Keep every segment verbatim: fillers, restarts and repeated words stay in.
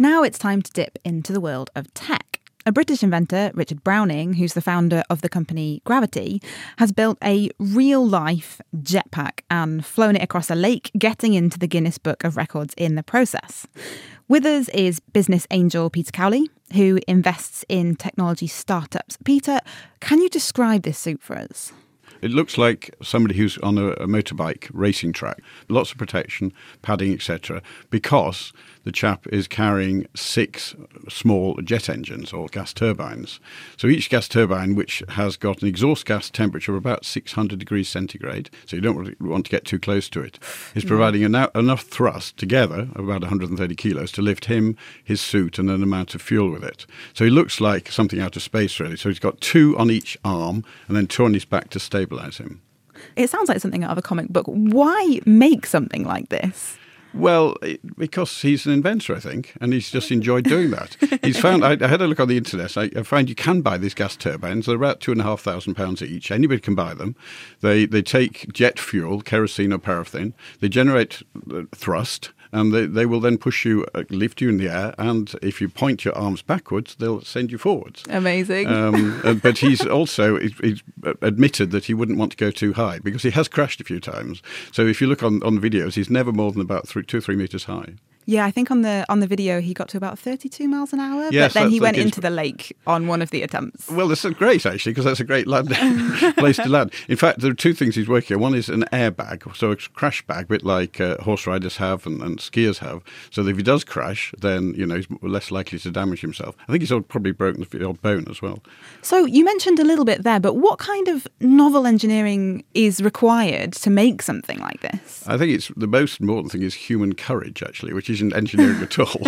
Now it's time to dip into the world of tech. A British inventor, Richard Browning, who's the founder of the company Gravity, has built a real-life jetpack and flown it across a lake, getting into the Guinness Book of Records in the process. With us is business angel Peter Cowley, who invests in technology startups. Peter, can you describe this suit for us? It looks like somebody who's on a, a motorbike racing track. Lots of protection, padding, et cetera, because the chap is carrying six small jet engines or gas turbines. So each gas turbine, which has got an exhaust gas temperature of about six hundred degrees centigrade, so you don't really want to get too close to it, is providing eno- enough thrust together, about one hundred thirty kilos, to lift him, his suit, and an amount of fuel with it. So he looks like something out of space, really. So he's got two on each arm and then two on his back to stabilise him. It sounds like something out of a comic book. Why make something like this? Well, it, because he's an inventor, I think, and he's just enjoyed doing that. He's found, I, I had a look on the internet, I, I find you can buy these gas turbines. They're about two and a half thousand pounds each. Anybody can buy them. They they take jet fuel, kerosene or paraffin. They generate uh, thrust, and they, they will then push you, uh, lift you in the air, and if you point your arms backwards, they'll send you forwards. Amazing. Um, uh, but he's also he's, he's admitted that he wouldn't want to go too high because he has crashed a few times. So if you look on, on videos, he's never more than about three, two or three metres high. Yeah, I think on the on the video he got to about thirty-two miles an hour, yes, but then he went is, into the lake on one of the attempts. Well, that's great, actually, because that's a great land, place to land. In fact, there are two things he's working on. One is an airbag, so a crash bag, a bit like uh, horse riders have and, and skiers have, so that if he does crash, then you know he's less likely to damage himself. I think he's probably broken the odd bone as well. So you mentioned a little bit there, but what kind of novel engineering is required to make something like this? I think it's the most important thing is human courage, actually, which isn't engineering at all.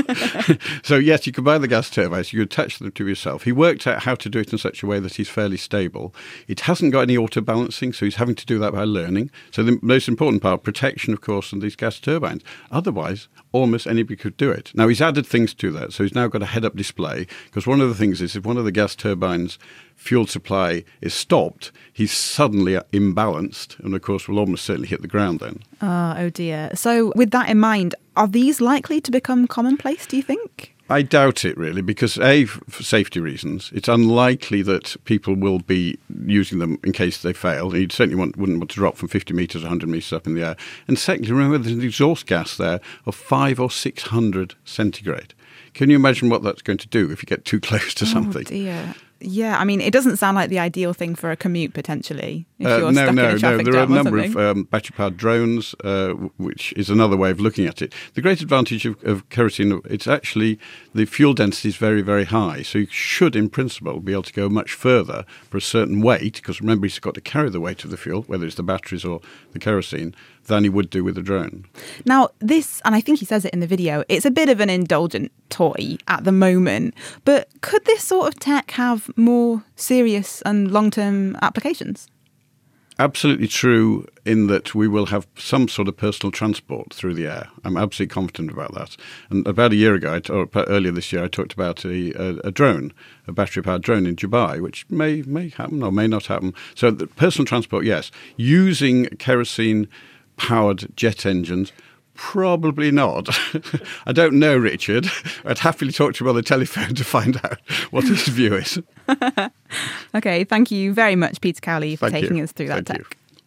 So yes, you can buy the gas turbines, you attach them to yourself. He worked out how to do it in such a way that he's fairly stable. It hasn't got any auto balancing, so he's having to do that by learning. So the most important part, protection, of course, on these gas turbines. Otherwise, almost anybody could do it. Now, he's added things to that. So he's now got a head-up display, because one of the things is if one of the gas turbines fuel supply is stopped, he's suddenly imbalanced and, of course, will almost certainly hit the ground then. Oh, oh dear. So with that in mind, are these likely to become commonplace, do you think? I doubt it, really, because, A, for safety reasons, it's unlikely that people will be using them in case they fail. You certainly want, wouldn't want to drop from fifty metres, one hundred metres up in the air. And secondly, remember, there's an exhaust gas there of five or six hundred centigrade. Can you imagine what that's going to do if you get too close to something? Oh, dear. Yeah, I mean, it doesn't sound like the ideal thing for a commute, potentially, if uh, you're no, stuck no, in a traffic no. There are a jam or number something. of um, battery-powered drones, uh, which is another way of looking at it. The great advantage of, of kerosene, it's actually the fuel density is very, very high. So you should, in principle, be able to go much further for a certain weight, because remember, he's got to carry the weight of the fuel, whether it's the batteries or the kerosene, than he would do with a drone. Now, this, and I think he says it in the video, it's a bit of an indulgent toy at the moment, but could this sort of tech have more serious and long-term applications? Absolutely true in that we will have some sort of personal transport through the air. I'm absolutely confident about that. And about a year ago, or earlier this year, I talked about a, a, a drone, a battery-powered drone in Dubai, which may may happen or may not happen. So the personal transport, yes. Using kerosene-powered jet engines, probably not. I don't know, Richard. I'd happily talk to him on the telephone to find out what his view is. Okay, thank you very much, Peter Cowley, for Thank taking you. us through that Thank tech. you.